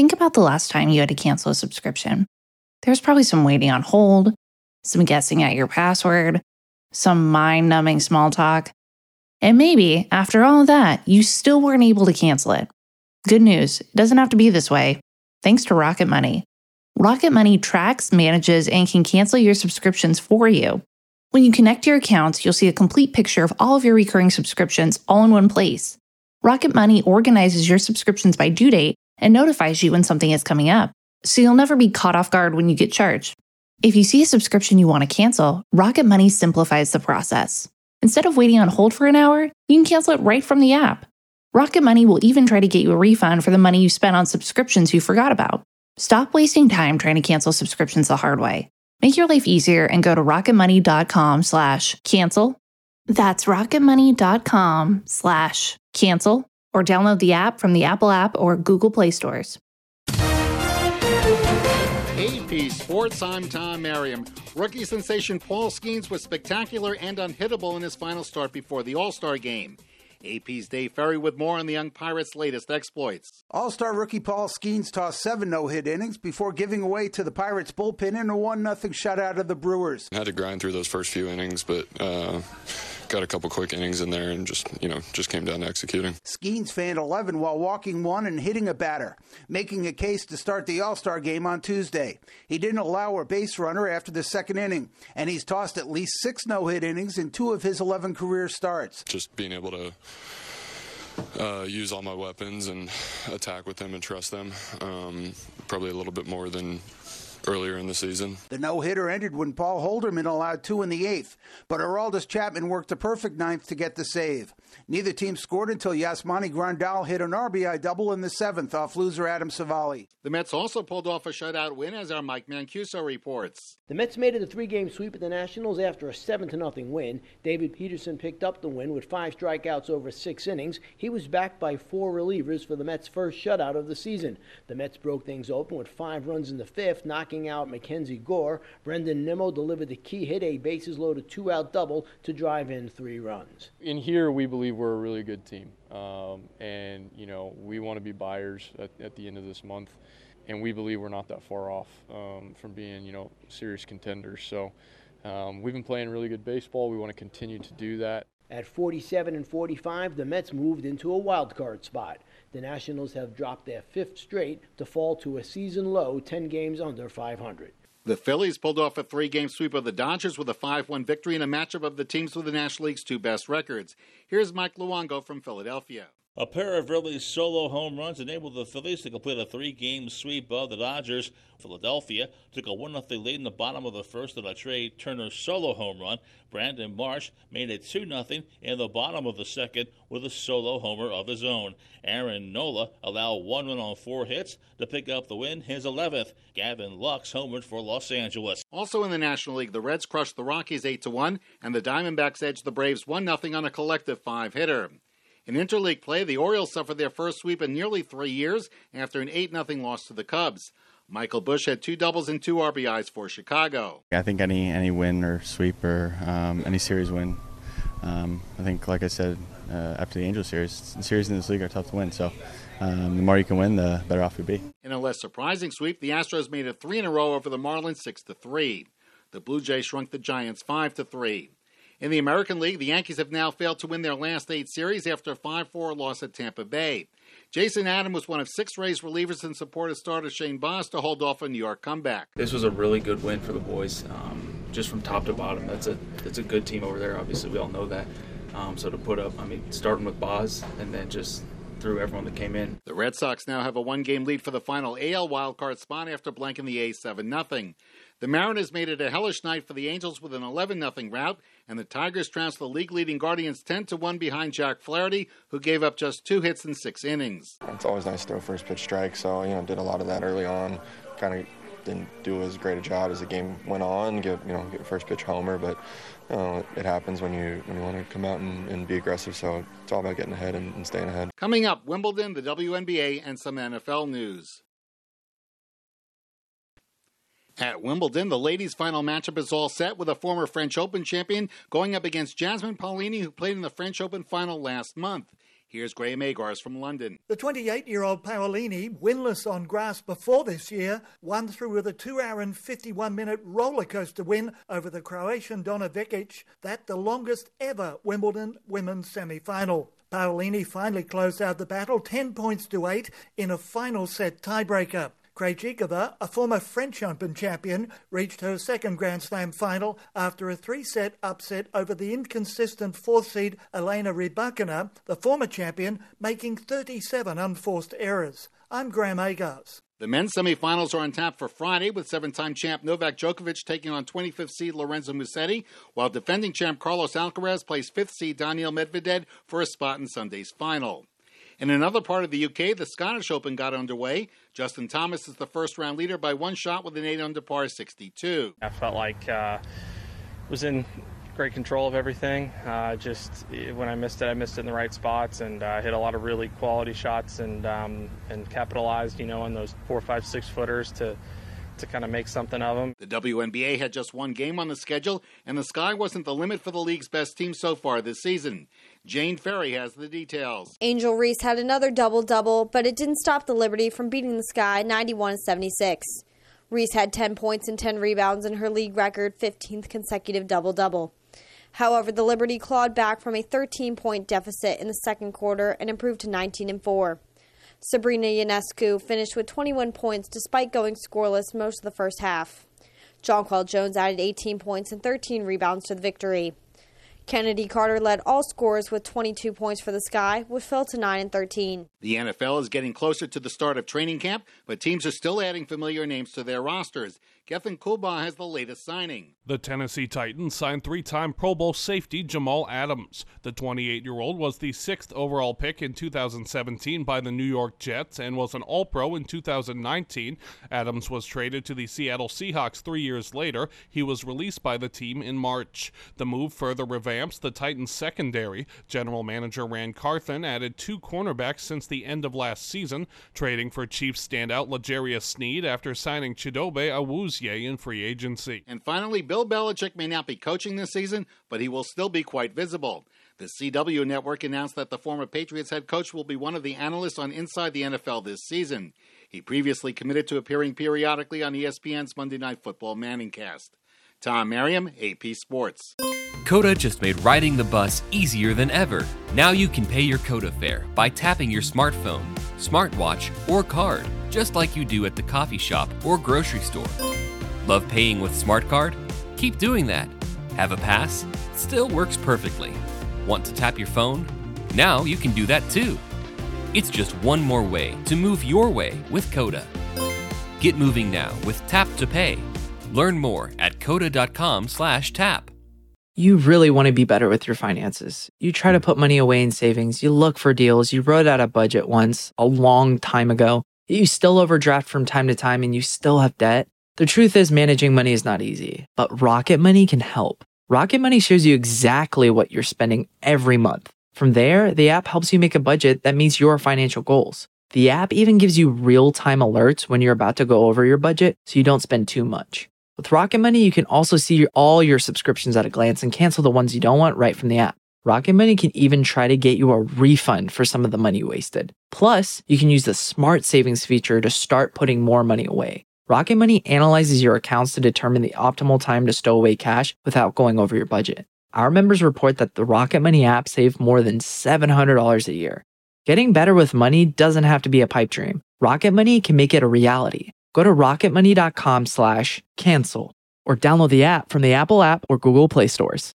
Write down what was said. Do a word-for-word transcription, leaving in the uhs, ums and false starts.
think about the last time you had to cancel a subscription. There's probably some waiting on hold, some guessing at your password, some mind-numbing small talk. And maybe, after all of that, you still weren't able to cancel it. Good news, it doesn't have to be this way. Thanks to Rocket Money. Rocket Money tracks, manages, and can cancel your subscriptions for you. When you connect your accounts, you'll see a complete picture of all of your recurring subscriptions all in one place. Rocket Money organizes your subscriptions by due date and notifies you when something is coming up, so you'll never be caught off guard when you get charged. If you see a subscription you want to cancel, Rocket Money simplifies the process. Instead of waiting on hold for an hour, you can cancel it right from the app. Rocket Money will even try to get you a refund for the money you spent on subscriptions you forgot about. Stop wasting time trying to cancel subscriptions the hard way. Make your life easier and go to rocketmoney.com slash cancel. That's rocketmoney.com slash cancel or download the app from the Apple app or Google Play stores. A P Sports, I'm Tom Merriam. Rookie sensation Paul Skeens was spectacular and unhittable in his final start before the All-Star game. A P's Dave Ferry with more on the young Pirates' latest exploits. All-Star rookie Paul Skeens tossed seven no-hit innings before giving away to the Pirates' bullpen in a one nothing shutout of the Brewers. I had to grind through those first few innings, but uh, got a couple quick innings in there and just, you know, just came down to executing. Skeens fanned eleven while walking one and hitting a batter, making a case to start the All-Star game on Tuesday. He didn't allow a base runner after the second inning, and he's tossed at least six no-hit innings in two of his eleven career starts. Just being able to Uh, use all my weapons and attack with them and trust them. Um, probably a little bit more than earlier in the season. The no-hitter ended when Paul Holderman allowed two in the eighth, but Aroldis Chapman worked a perfect ninth to get the save. Neither team scored until Yasmani Grandal hit an R B I double in the seventh off loser Adam Savali. The Mets also pulled off a shutout win, as our Mike Mancuso reports. The Mets made it a three-game sweep of the Nationals after a seven to nothing win. David Peterson picked up the win with five strikeouts over six innings. He was backed by four relievers for the Mets' first shutout of the season. The Mets broke things open with five runs in the fifth, knocking out Mackenzie Gore. Brendan Nimmo delivered the key hit, a bases-loaded two-out double to drive in three runs. In here, we believe we're a really good team, um, and you know we want to be buyers at, at the end of this month, and we believe we're not that far off um, from being you know serious contenders. So um, we've been playing really good baseball. We want to continue to do that. At forty-seven and forty-five, the Mets moved into a wild card spot. The Nationals have dropped their fifth straight to fall to a season low ten games under five hundred. The Phillies pulled off a three-game sweep of the Dodgers with a five one victory in a matchup of the teams with the National League's two best records. Here's Mike Luongo from Philadelphia. A pair of early solo home runs enabled the Phillies to complete a three-game sweep of the Dodgers. Philadelphia took a one nothing lead in the bottom of the first on a Trey Turner solo home run. Brandon Marsh made it two nothing in the bottom of the second with a solo homer of his own. Aaron Nola allowed one run on four hits to pick up the win, his eleventh. Gavin Lux homered for Los Angeles. Also in the National League, the Reds crushed the Rockies eight to one, and the Diamondbacks edged the Braves one nothing on a collective five-hitter. In interleague play, the Orioles suffered their first sweep in nearly three years after an eight nothing loss to the Cubs. Michael Busch had two doubles and two R B Is for Chicago. I think any any win or sweep or um, any series win, um, I think, like I said, uh, after the Angels series, the series in this league are tough to win. So um, the more you can win, the better off you'll be. In a less surprising sweep, the Astros made it three in a row over the Marlins six to three. The Blue Jays shrunk the Giants five to three. In the American League, the Yankees have now failed to win their last eight series after a five four loss at Tampa Bay. Jason Adam was one of six Rays relievers in support of starter Shane Baz to hold off a New York comeback. This was a really good win for the boys, um, just from top to bottom. That's a that's a good team over there. Obviously, we all know that. Um, so to put up, I mean, starting with Baz and then just through everyone that came in. The Red Sox now have a one-game lead for the final A L wildcard spot after blanking the A's seven nothing. The Mariners made it a hellish night for the Angels with an eleven nothing rout, and the Tigers trounced the league-leading Guardians ten to one behind Jack Flaherty, who gave up just two hits in six innings. It's always nice to throw first pitch strike, so, you know, did a lot of that early on. Kind of didn't do as great a job as the game went on, get, you know, get first pitch homer, but you know, it happens when you when you want to come out and, and be aggressive, so it's all about getting ahead and, and staying ahead. Coming up, Wimbledon, the W N B A, and some N F L news. At Wimbledon, the ladies' final matchup is all set with a former French Open champion going up against Jasmine Paolini, who played in the French Open final last month. Here's Graham Agars from London. The twenty-eight-year-old Paolini, winless on grass before this year, won through with a two hour and fifty-one minute roller coaster win over the Croatian Donna Vekic, that the longest ever Wimbledon women's semi-final. Paolini finally closed out the battle ten points to eight in a final set tiebreaker. Krejcikova, a former French Open champion, reached her second Grand Slam final after a three-set upset over the inconsistent fourth seed Elena Rybakina, the former champion, making thirty-seven unforced errors. I'm Graham Agars. The men's semifinals are on tap for Friday, with seven-time champ Novak Djokovic taking on twenty-fifth seed Lorenzo Musetti, while defending champ Carlos Alcaraz plays fifth seed Daniil Medvedev for a spot in Sunday's final. In another part of the U K, the Scottish Open got underway. Justin Thomas is the first-round leader by one shot with an eight under par sixty-two. I felt like uh, was in great control of everything. Uh, just when I missed it, I missed it in the right spots, and uh, hit a lot of really quality shots, and um, and capitalized, you know, on those four, five, six footers to to kind of make something of them. The W N B A had just one game on the schedule, and the sky wasn't the limit for the league's best team so far this season. Jane Ferry has the details. Angel Reese had another double-double, but it didn't stop the Liberty from beating the Sky ninety-one to seventy-six. Reese had ten points and ten rebounds in her league record fifteenth consecutive double-double. However, the Liberty clawed back from a thirteen-point deficit in the second quarter and improved to nineteen and four. Sabrina Ionescu finished with twenty-one points despite going scoreless most of the first half. Jonquel Jones added eighteen points and thirteen rebounds to the victory. Kennedy Carter led all scorers with twenty-two points for the Sky, which fell to nine and thirteen. The N F L is getting closer to the start of training camp, but teams are still adding familiar names to their rosters. Gethin Kulba has the latest signing. The Tennessee Titans signed three-time Pro Bowl safety Jamal Adams. The twenty-eight-year-old was the sixth overall pick in two thousand seventeen by the New York Jets and was an All-Pro in two thousand nineteen. Adams was traded to the Seattle Seahawks three years later. He was released by the team in March. The move further revamps the Titans' secondary. General manager Rand Carthen added two cornerbacks since the end of last season, trading for Chiefs standout L'Jarius Sneed after signing Chidobe Awuzie in free agency. And finally, Bill Belichick may not be coaching this season, but he will still be quite visible. The C W Network announced that the former Patriots head coach will be one of the analysts on Inside the N F L this season. He previously committed to appearing periodically on E S P N's Monday Night Football Manningcast. Tom Merriam, A P Sports. Coda just made riding the bus easier than ever. Now you can pay your Coda fare by tapping your smartphone, smartwatch, or card, just like you do at the coffee shop or grocery store. Love paying with Smart Card? Keep doing that. Have a pass? Still works perfectly. Want to tap your phone? Now you can do that too. It's just one more way to move your way with Coda. Get moving now with Tap to Pay. Learn more at coda.com slash tap. You really want to be better with your finances. You try to put money away in savings. You look for deals. You wrote out a budget once, a long time ago. You still overdraft from time to time and you still have debt. The truth is, managing money is not easy, but Rocket Money can help. Rocket Money shows you exactly what you're spending every month. From there, the app helps you make a budget that meets your financial goals. The app even gives you real-time alerts when you're about to go over your budget so you don't spend too much. With Rocket Money, you can also see all your subscriptions at a glance and cancel the ones you don't want right from the app. Rocket Money can even try to get you a refund for some of the money you wasted. Plus, you can use the Smart Savings feature to start putting more money away. Rocket Money analyzes your accounts to determine the optimal time to stow away cash without going over your budget. Our members report that the Rocket Money app saved more than seven hundred dollars a year. Getting better with money doesn't have to be a pipe dream. Rocket Money can make it a reality. Go to rocketmoney.com slash cancel or download the app from the Apple app or Google Play stores.